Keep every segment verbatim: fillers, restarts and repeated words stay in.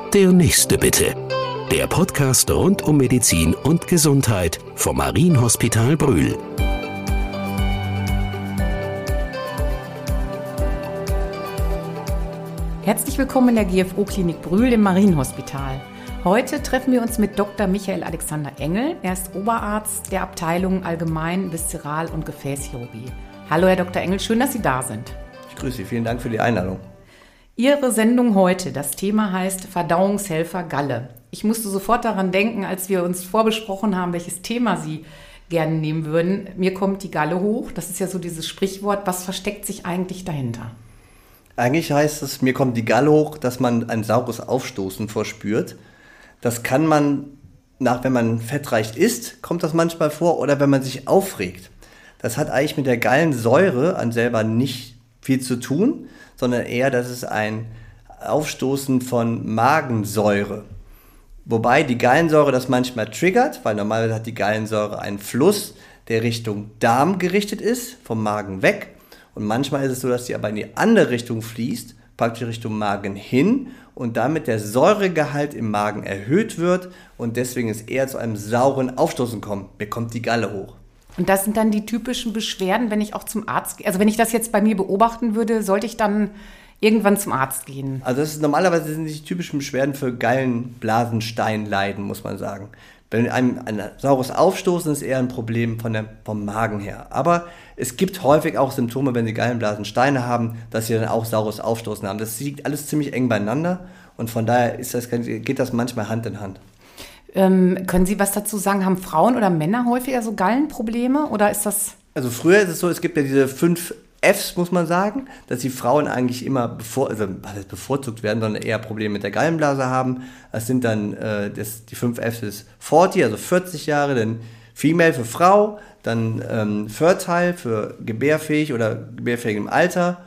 Der nächste bitte. Der Podcast rund um Medizin und Gesundheit vom Marienhospital Brühl. Herzlich willkommen in der G F O-Klinik Brühl im Marienhospital. Heute treffen wir uns mit Doktor Michael Alexander Engel. Er ist Oberarzt der Abteilung Allgemein-, Viszeral- und Gefäßchirurgie. Hallo Herr Doktor Engel, schön, dass Sie da sind. Ich grüße Sie, vielen Dank für die Einladung. Ihre Sendung heute, das Thema heißt Verdauungshelfer Galle. Ich musste sofort daran denken, als wir uns vorbesprochen haben, welches Thema Sie gerne nehmen würden. Mir kommt die Galle hoch, das ist ja so dieses Sprichwort. Was versteckt sich eigentlich dahinter? Eigentlich heißt es, mir kommt die Galle hoch, dass man ein saures Aufstoßen verspürt. Das kann man, nach, wenn man fettreich isst, kommt das manchmal vor, oder wenn man sich aufregt. Das hat eigentlich mit der Gallensäure an selber nicht viel zu tun, sondern eher, das ist ein Aufstoßen von Magensäure. Wobei die Gallensäure das manchmal triggert, weil normalerweise hat die Gallensäure einen Fluss, der Richtung Darm gerichtet ist, vom Magen weg. Und manchmal ist es so, dass die aber in die andere Richtung fließt, praktisch Richtung Magen hin, und damit der Säuregehalt im Magen erhöht wird und deswegen es eher zu einem sauren Aufstoßen kommt. Mir kommt die Galle hoch. Und das sind dann die typischen Beschwerden, wenn ich auch zum Arzt gehe. Also wenn ich das jetzt bei mir beobachten würde, sollte ich dann irgendwann zum Arzt gehen? Also das ist, normalerweise sind die typischen Beschwerden für Gallenblasensteinleiden, muss man sagen. Wenn einem ein saures Aufstoßen ist eher ein Problem von der, vom Magen her. Aber es gibt häufig auch Symptome, wenn Sie Gallenblasensteine haben, dass Sie dann auch saures Aufstoßen haben. Das liegt alles ziemlich eng beieinander und von daher ist das, geht das manchmal Hand in Hand. Ähm, können Sie was dazu sagen? Haben Frauen oder Männer häufiger so Gallenprobleme oder ist das... Also früher ist es so, es gibt ja diese fünf Fs, muss man sagen, dass die Frauen eigentlich immer bevor, also bevorzugt werden, sondern eher Probleme mit der Gallenblase haben. Das sind dann, äh, das, die fünf Fs ist vierzig, also vierzig Jahre, dann Female für Frau, dann ähm, Fertile für gebärfähig oder gebärfähig im Alter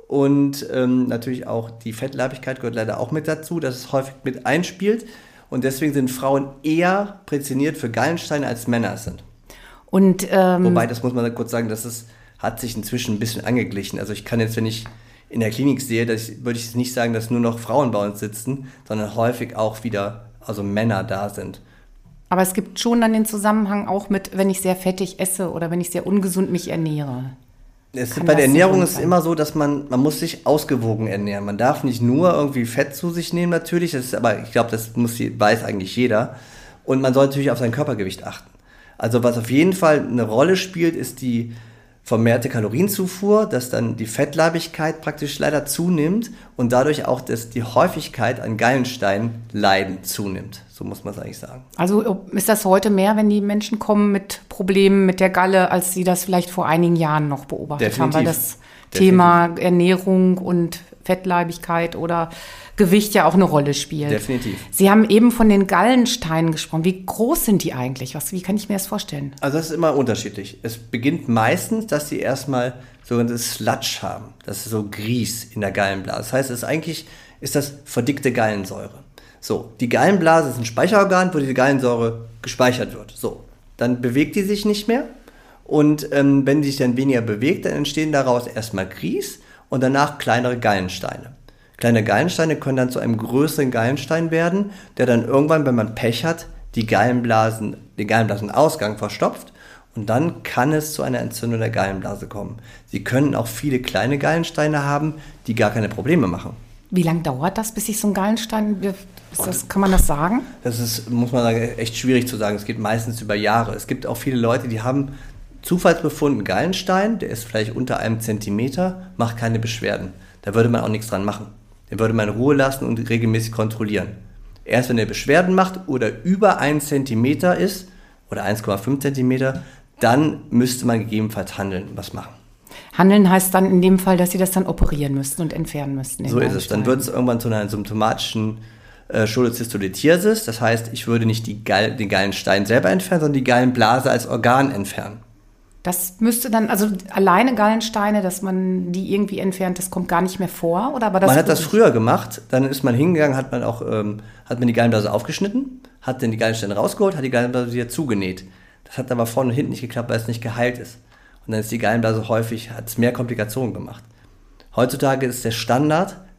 und ähm, natürlich auch die Fettleibigkeit gehört leider auch mit dazu, dass es häufig mit einspielt und deswegen sind Frauen eher prädestiniert für Gallensteine als Männer es sind. Und, ähm, Wobei, das muss man kurz sagen, das ist hat sich inzwischen ein bisschen angeglichen. Also ich kann jetzt, wenn ich in der Klinik sehe, dass ich, würde ich nicht sagen, dass nur noch Frauen bei uns sitzen, sondern häufig auch wieder also Männer da sind. Aber es gibt schon dann den Zusammenhang auch mit, wenn ich sehr fettig esse oder wenn ich sehr ungesund mich ernähre. Es bei der Ernährung ist es immer so, dass man, man muss sich ausgewogen ernähren. Man darf nicht nur irgendwie Fett zu sich nehmen natürlich, das ist, aber ich glaube, das muss, weiß eigentlich jeder. Und man soll natürlich auf sein Körpergewicht achten. Also was auf jeden Fall eine Rolle spielt, ist die vermehrte Kalorienzufuhr, dass dann die Fettleibigkeit praktisch leider zunimmt und dadurch auch dass die Häufigkeit an Gallensteinleiden zunimmt. So muss man es eigentlich sagen. Also ist das heute mehr, wenn die Menschen kommen mit Problemen mit der Galle, als sie das vielleicht vor einigen Jahren noch beobachtet Definitiv. haben? Weil das Definitiv. Thema Ernährung und Fettleibigkeit oder Gewicht ja auch eine Rolle spielt. Definitiv. Sie haben eben von den Gallensteinen gesprochen. Wie groß sind die eigentlich? Was, wie kann ich mir das vorstellen? Also das ist immer unterschiedlich. Es beginnt meistens, dass sie erstmal sogenanntes Sludge haben. Das ist so Grieß in der Gallenblase. Das heißt, es ist eigentlich ist das verdickte Gallensäure. So, die Gallenblase ist ein Speicherorgan, wo die Gallensäure gespeichert wird. So, dann bewegt die sich nicht mehr. Und ähm, wenn die sich dann weniger bewegt, dann entstehen daraus erstmal Grieß und danach kleinere Gallensteine. Kleine Gallensteine können dann zu einem größeren Gallenstein werden, der dann irgendwann, wenn man Pech hat, die Gallenblasen, den Gallenblasenausgang verstopft und dann kann es zu einer Entzündung der Gallenblase kommen. Sie können auch viele kleine Gallensteine haben, die gar keine Probleme machen. Wie lange dauert das, bis sich so ein Gallenstein, ist das, kann man das sagen? Das ist, muss man sagen, echt schwierig zu sagen. Es geht meistens über Jahre. Es gibt auch viele Leute, die haben Zufallsbefunden Gallenstein, der ist vielleicht unter einem Zentimeter, macht keine Beschwerden. Da würde man auch nichts dran machen. Den würde man in Ruhe lassen und regelmäßig kontrollieren. Erst wenn er Beschwerden macht oder über einen Zentimeter ist oder eins Komma fünf Zentimeter, dann müsste man gegebenenfalls handeln, was machen. Handeln heißt dann in dem Fall, dass Sie das dann operieren müssten und entfernen müssten. So ist es. Dann wird es irgendwann zu einer symptomatischen äh, Cholecystolithiasis. Das heißt, ich würde nicht die Gall- den Gallenstein selber entfernen, sondern die Gallenblase als Organ entfernen. Das müsste dann, also alleine Gallensteine, dass man die irgendwie entfernt, das kommt gar nicht mehr vor? Oder? Aber das man hat das früher gemacht, dann ist man hingegangen, hat man auch ähm, hat man die Gallenblase aufgeschnitten, hat dann die Gallensteine rausgeholt, hat die Gallenblase wieder zugenäht. Das hat aber vorne und hinten nicht geklappt, weil es nicht geheilt ist. Und dann ist die Gallenblase häufig, hat es mehr Komplikationen gemacht. Heutzutage ist der Standard,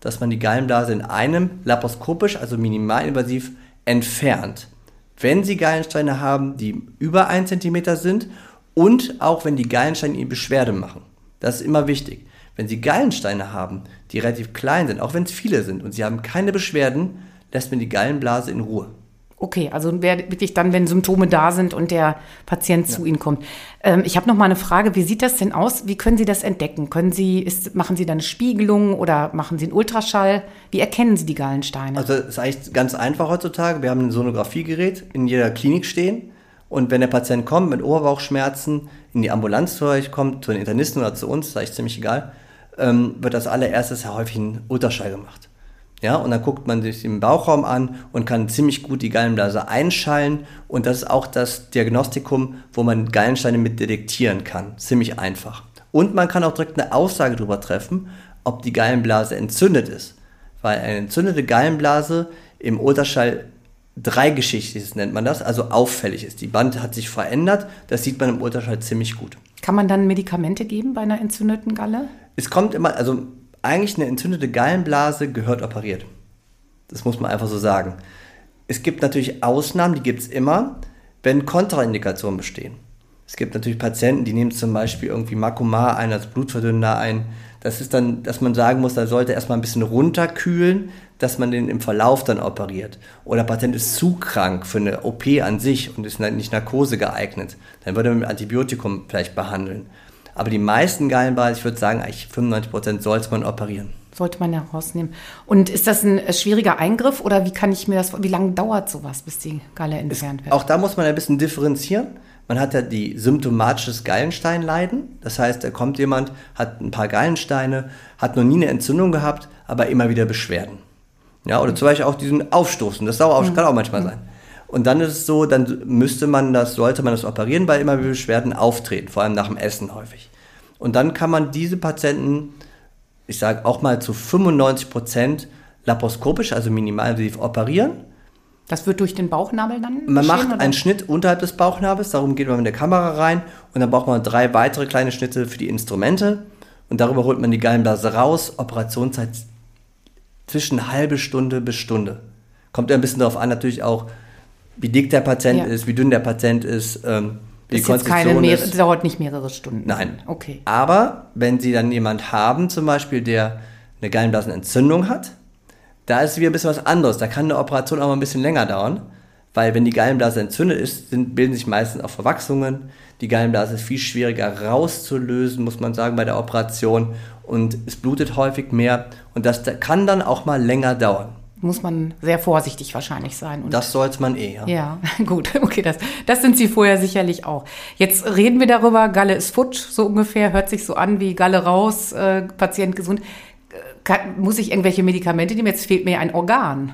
dass man die Gallenblase in einem laparoskopisch, also minimalinvasiv, entfernt. Wenn Sie Gallensteine haben, die über ein Zentimeter sind und auch wenn die Gallensteine Ihnen Beschwerde machen. Das ist immer wichtig. Wenn Sie Gallensteine haben, die relativ klein sind, auch wenn es viele sind und Sie haben keine Beschwerden, lässt man die Gallenblase in Ruhe. Okay, also wirklich dann, wenn Symptome da sind und der Patient ja. zu Ihnen kommt. Ähm, ich habe noch mal eine Frage, wie sieht das denn aus? Wie können Sie das entdecken? Können Sie, ist, machen Sie da eine Spiegelung oder machen Sie einen Ultraschall? Wie erkennen Sie die Gallensteine? Also es ist eigentlich ganz einfach heutzutage. Wir haben ein Sonographiegerät in jeder Klinik stehen und wenn der Patient kommt mit Oberbauchschmerzen, in die Ambulanz zu euch kommt, zu den Internisten oder zu uns, ist eigentlich ziemlich egal, ähm, wird als allererstes häufig ein Ultraschall gemacht. Ja, und dann guckt man sich den Bauchraum an und kann ziemlich gut die Gallenblase einschallen. Und das ist auch das Diagnostikum, wo man Gallensteine mit detektieren kann. Ziemlich einfach. Und man kann auch direkt eine Aussage darüber treffen, ob die Gallenblase entzündet ist. Weil eine entzündete Gallenblase im Ultraschall dreigeschichtig ist, nennt man das, also auffällig ist. Die Wand hat sich verändert, das sieht man im Ultraschall ziemlich gut. Kann man dann Medikamente geben bei einer entzündeten Galle? Es kommt immer, also eigentlich eine entzündete Gallenblase gehört operiert. Das muss man einfach so sagen. Es gibt natürlich Ausnahmen, die gibt es immer, wenn Kontraindikationen bestehen. Es gibt natürlich Patienten, die nehmen zum Beispiel irgendwie Makomar ein als Blutverdünner ein. Das ist dann, dass man sagen muss, da sollte erstmal ein bisschen runterkühlen, dass man den im Verlauf dann operiert. Oder der Patient ist zu krank für eine O P an sich und ist nicht Narkose geeignet. Dann würde man mit Antibiotikum vielleicht behandeln. Aber die meisten Gallenblase, ich würde sagen, eigentlich fünfundneunzig Prozent sollte man operieren. Sollte man ja rausnehmen. Und ist das ein schwieriger Eingriff oder wie kann ich mir das, wie lange dauert sowas, bis die Galle entfernt wird? Auch da muss man ein bisschen differenzieren. Man hat ja die symptomatisches Gallensteinleiden. Das heißt, da kommt jemand, hat ein paar Gallensteine, hat noch nie eine Entzündung gehabt, aber immer wieder Beschwerden. Ja, oder zum Beispiel auch diesen Aufstoßen. Das auch, kann auch manchmal sein. Und dann ist es so, dann müsste man das, sollte man das operieren, weil immer wieder Beschwerden auftreten, vor allem nach dem Essen häufig. Und dann kann man diese Patienten, ich sage auch mal zu fünfundneunzig Prozent laparoskopisch, also minimalinvasiv operieren. Das wird durch den Bauchnabel dann Man macht oder? einen Schnitt unterhalb des Bauchnabels, darum geht man mit der Kamera rein und dann braucht man drei weitere kleine Schnitte für die Instrumente und darüber holt man die Gallenblase raus. Operationszeit zwischen halbe Stunde bis Stunde. Kommt ja ein bisschen darauf an, natürlich auch, wie dick der Patient ja. ist, wie dünn der Patient ist, ähm, wie die Konstitution ist. Das dauert nicht mehrere Stunden. Nein. Okay. Aber wenn Sie dann jemanden haben, zum Beispiel, der eine Gallenblasenentzündung hat, da ist wieder ein bisschen was anderes. Da kann eine Operation auch mal ein bisschen länger dauern, weil wenn die Gallenblase entzündet ist, sind, bilden sich meistens auch Verwachsungen. Die Gallenblase ist viel schwieriger rauszulösen, muss man sagen, bei der Operation. Und es blutet häufig mehr. Und das kann dann auch mal länger dauern. Muss man sehr vorsichtig wahrscheinlich sein. Und das sollte man eh, ja. Ja, gut, okay, das, das sind Sie vorher sicherlich auch. Jetzt reden wir darüber, Galle ist futsch, so ungefähr, hört sich so an wie Galle raus, äh, Patient gesund. Kann, muss ich irgendwelche Medikamente nehmen? Jetzt fehlt mir ein Organ.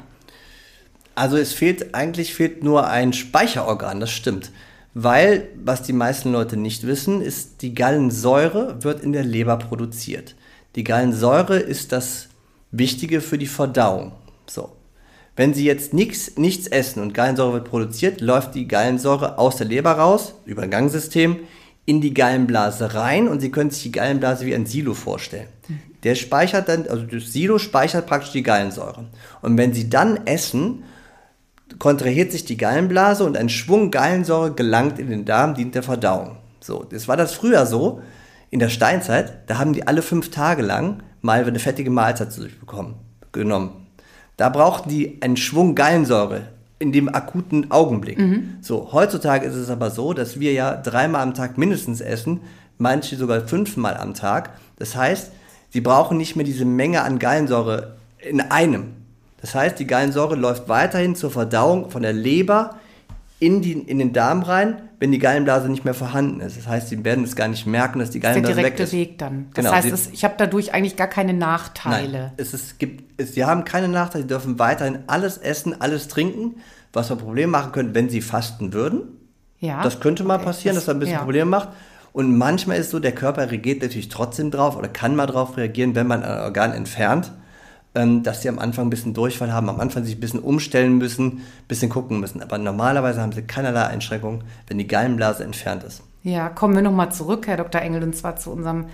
Also es fehlt, eigentlich fehlt nur ein Speicherorgan, das stimmt. Weil, was die meisten Leute nicht wissen, ist, die Gallensäure wird in der Leber produziert. Die Gallensäure ist das Wichtige für die Verdauung. So. Wenn Sie jetzt nix, nichts essen und Gallensäure wird produziert, läuft die Gallensäure aus der Leber raus, über ein Gangsystem, in die Gallenblase rein und Sie können sich die Gallenblase wie ein Silo vorstellen. Der speichert dann, also das Silo speichert praktisch die Gallensäure. Und wenn Sie dann essen, kontrahiert sich die Gallenblase und ein Schwung Gallensäure gelangt in den Darm, dient der Verdauung. So, das war das früher so, in der Steinzeit, da haben die alle fünf Tage lang mal eine fettige Mahlzeit zu sich bekommen, genommen. Da brauchten die einen Schwung Gallensäure in dem akuten Augenblick. Mhm. So, heutzutage ist es aber so, dass wir ja dreimal am Tag mindestens essen, manche sogar fünfmal am Tag. Das heißt, sie brauchen nicht mehr diese Menge an Gallensäure in einem. Das heißt, die Gallensäure läuft weiterhin zur Verdauung von der Leber in, die, in den Darm rein, wenn die Gallenblase nicht mehr vorhanden ist. Das heißt, sie werden es gar nicht merken, dass die Gallenblase weg ist. Das ist der direkte Weg dann. Das genau, heißt, sie, es, ich habe dadurch eigentlich gar keine Nachteile. Nein, es ist, gibt, es, sie haben keine Nachteile, sie dürfen weiterhin alles essen, alles trinken, was ein Problem machen könnte, wenn sie fasten würden. Ja. Das könnte mal okay. passieren, das, dass er ein bisschen ja. Probleme macht. Und manchmal ist es so, der Körper reagiert natürlich trotzdem drauf oder kann mal drauf reagieren, wenn man ein Organ entfernt, dass sie am Anfang ein bisschen Durchfall haben, am Anfang sich ein bisschen umstellen müssen, ein bisschen gucken müssen. Aber normalerweise haben sie keinerlei Einschränkungen, wenn die Gallenblase entfernt ist. Ja, kommen wir nochmal zurück, Herr Doktor Engel, und zwar zu unserem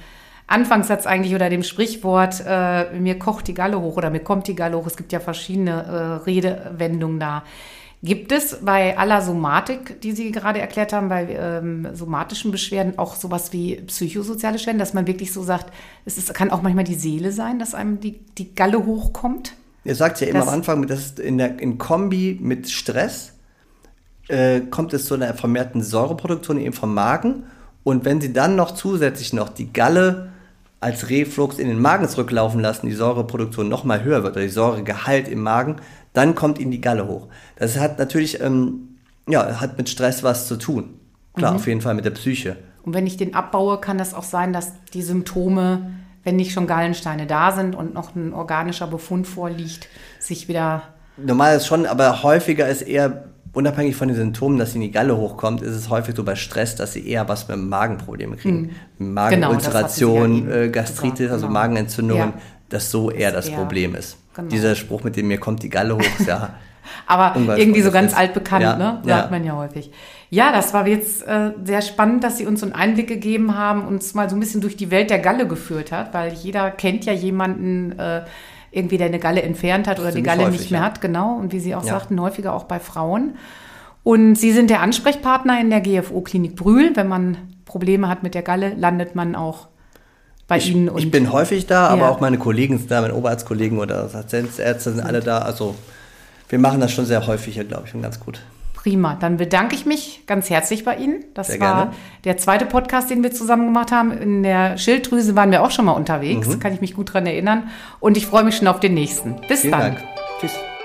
Anfangssatz eigentlich oder dem Sprichwort, äh, mir kocht die Galle hoch oder mir kommt die Galle hoch. Es gibt ja verschiedene äh, Redewendungen da. Gibt es bei aller Somatik, die Sie gerade erklärt haben, bei ähm, somatischen Beschwerden auch sowas wie psychosoziale Beschwerden, dass man wirklich so sagt, es ist, kann auch manchmal die Seele sein, dass einem die, die Galle hochkommt? Ihr sagt ja immer Das- am Anfang, das ist in, der, in Kombi mit Stress äh, kommt es zu einer vermehrten Säureproduktion eben vom Magen. Und wenn Sie dann noch zusätzlich noch die Galle als Reflux in den Magen zurücklaufen lassen, die Säureproduktion noch mal höher wird oder die Säuregehalt im Magen, dann kommt Ihnen die Galle hoch. Das hat natürlich ähm, ja, hat mit Stress was zu tun. Klar, Mhm. auf jeden Fall mit der Psyche. Und wenn ich den abbaue, kann das auch sein, dass die Symptome, wenn nicht schon Gallensteine da sind und noch ein organischer Befund vorliegt, sich wieder... Normal ist schon, aber häufiger ist eher, unabhängig von den Symptomen, dass ihnen die Galle hochkommt, ist es häufig so bei Stress, dass sie eher was mit dem Magenprobleme kriegen. Genau, Magenulceration, das hat sie ja äh, eben Gastritis, gesagt, also genau. Magenentzündungen, Ja. dass so eher das eher- Problem ist. genau. Dieser Spruch mit dem, mir kommt die Galle hoch, ist ja Aber Ungeil irgendwie so von ganz das altbekannt, ja, ne? ja. Sagt man ja häufig. Ja, das war jetzt äh, sehr spannend, dass Sie uns so einen Einblick gegeben haben, uns mal so ein bisschen durch die Welt der Galle geführt hat, weil jeder kennt ja jemanden äh, irgendwie, der eine Galle entfernt hat oder die Ziemlich Galle häufig, nicht mehr ja. hat, genau. Und wie Sie auch Ja. sagten, häufiger auch bei Frauen. Und Sie sind der Ansprechpartner in der G F O-Klinik Brühl. Wenn man Probleme hat mit der Galle, landet man auch bei Ich, Ihnen. Und ich bin häufig da, aber Ja. auch meine Kollegen sind da, meine Oberarztkollegen oder Assistenzärzte sind alle da. Also wir machen das schon sehr häufig hier, glaube ich, und ganz gut. Prima, dann bedanke ich mich ganz herzlich bei Ihnen. Das Sehr war gerne. der zweite Podcast, den wir zusammen gemacht haben. In der Schilddrüse waren wir auch schon mal unterwegs, Mhm. kann ich mich gut dran erinnern. Und ich freue mich schon auf den nächsten. Bis Vielen dann. Dank. Tschüss.